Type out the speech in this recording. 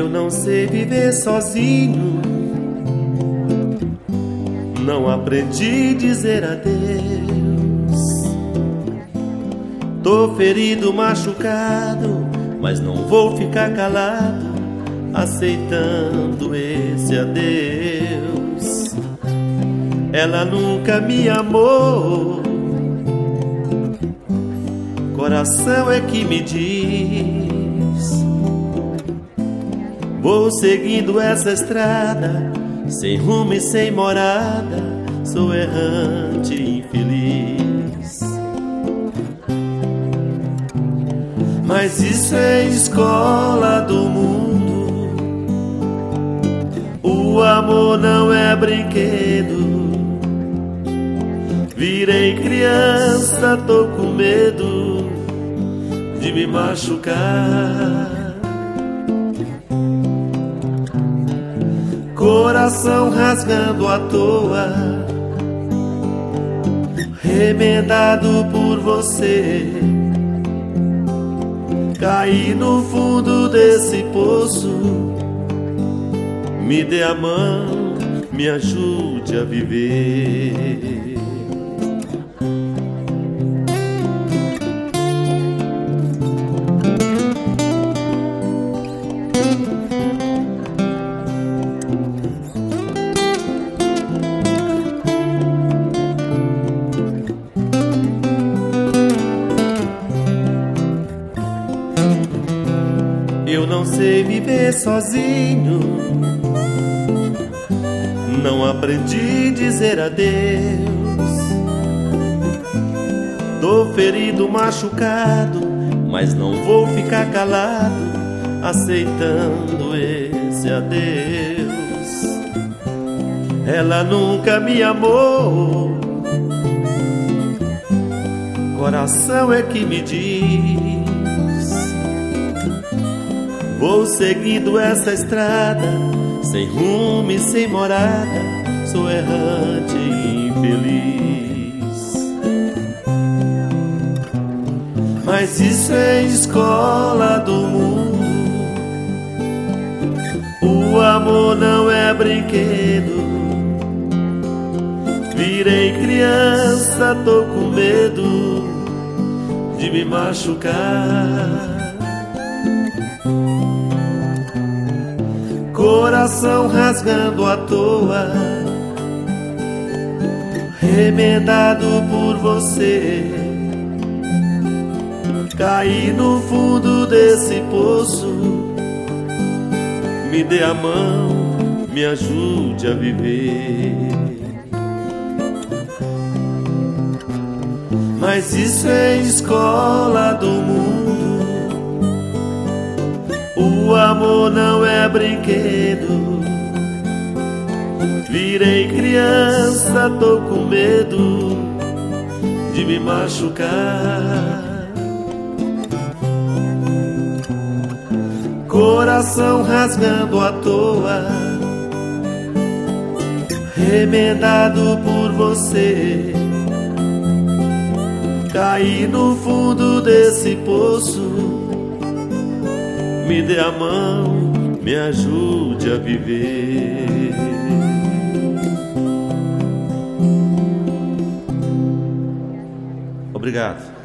Eu não sei viver sozinho, não aprendi a dizer adeus. Tô ferido, machucado, mas não vou ficar calado, aceitando esse adeus. Ela nunca me amou, coração é que me diz. Vou seguindo essa estrada, sem rumo e sem morada, sou errante e infeliz. Mas isso é escola do mundo, o amor não é brinquedo. Virei criança, tô com medo de me machucar. Coração rasgando à toa, remendado por você. Caí no fundo desse poço, me dê a mão, me ajude a viver. Eu não sei viver sozinho, não aprendi a dizer adeus. Tô ferido, machucado, mas não vou ficar calado, aceitando esse adeus. Ela nunca me amou, coração é que me diz. Vou seguindo essa estrada, sem rumo e sem morada, sou errante e infeliz. Mas isso é escola do mundo, o amor não é brinquedo. Virei criança, tô com medo de me machucar. Coração rasgando à toa, remendado por você. Caí no fundo desse poço, me dê a mão, me ajude a viver. Mas isso é escola do mundo, o amor não é brinquedo. Virei criança, tô com medo de me machucar. Coração rasgando à toa, remendado por você. Caí no fundo desse poço, me dê a mão, me ajude a viver. Obrigado.